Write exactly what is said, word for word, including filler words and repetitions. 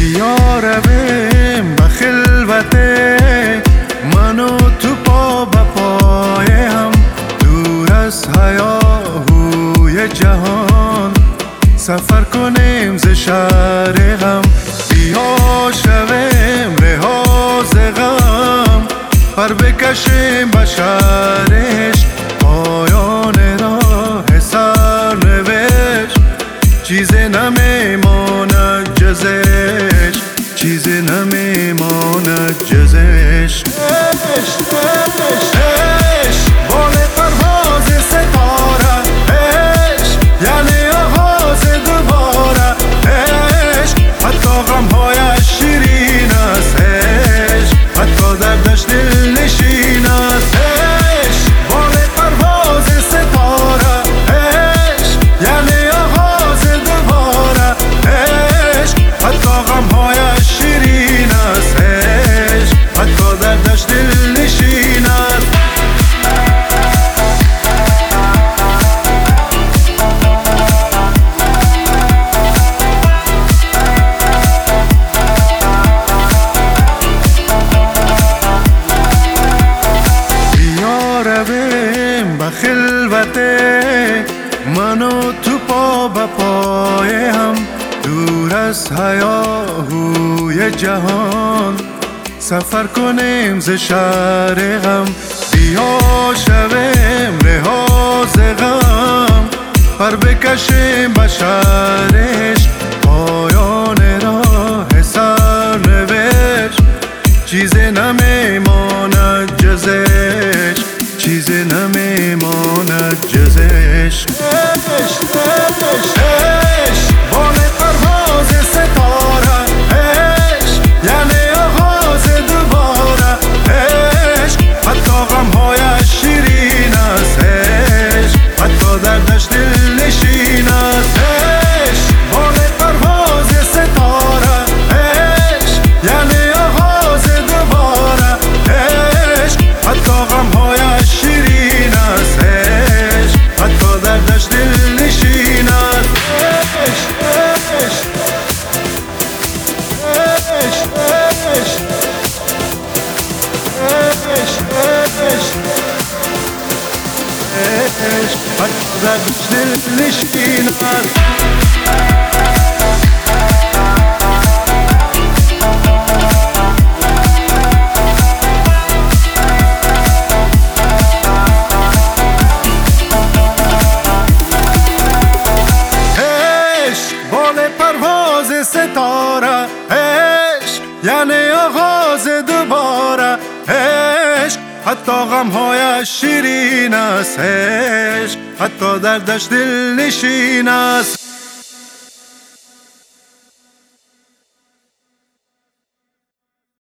بیا رویم به خلوت من و تو پا به پای هم، دور از هیاهوی جهان سفر کنیم ز شهر غم. بیا شویم رها ز غم، پر بکشیم به شهر عشق. پایان راه سرنوشت چیزی نمیماند جز عشق، چیزی نمیماند جز عشق. عشق عشق عشق بال پرواز ستاره، عشق یعنی آغاز دوباره. عشق حتی غم‌هایش شیرین است، عشق حتی دردش دلنشین است. عشق بال پرواز ستاره، عشق یعنی آغاز دوباره. عشق حتی غم‌هایش شیرین است، عشق حتی دردش دلنشین است. رویم به خلوت من و تو پا به پای هم، دور از هیاهوی جهان سفر کنیم ز شهر غم. بیا شویم رها ز غم، پر بکشیم به شهر عشق. پایان راه سرنوشت چیزی نمیماند جز عشق، چیزی نمیماند جز عشق. عشق عشق عشق بال پرواز ستاره، عشق یعنی آغاز دوباره. عشق حتی غم‌هایش شیرین است، عشق حتی دردش دلنشین است. عشق بال پرواز ستاره، عشق یعنی آغاز دوباره. عشق حتی غم‌هایش شیرین است، عشق حتی دردش دلنشین است. عشق عشق عشق عشق عشق عشق حتی دردش دلنشین است. ستاره، عشق یعنی آغاز دوباره. عشق حتی غم‌هایش شیرین است، عشق حتی دردش دلنشین است.